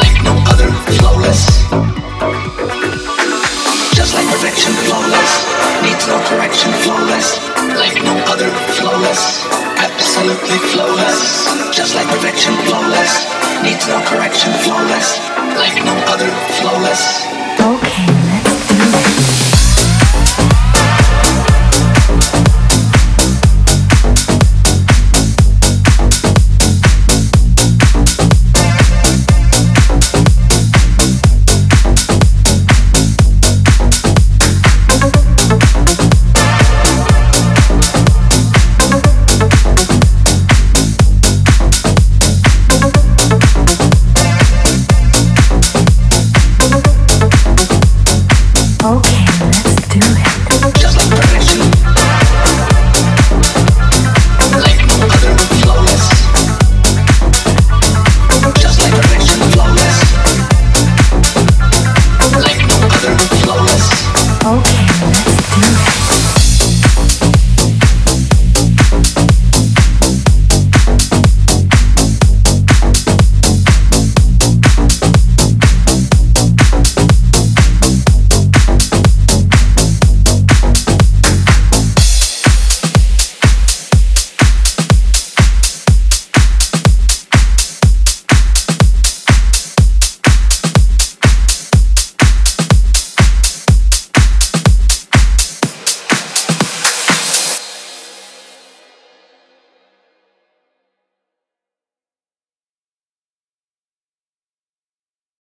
like no other, flawless. Just like perfection, flawless. Needs no correction, flawless. Like no other, flawless. Absolutely flawless. Just like perfection, flawless. Needs no correction, flawless. Like no other, flawless. Okay, let's do this. Okay.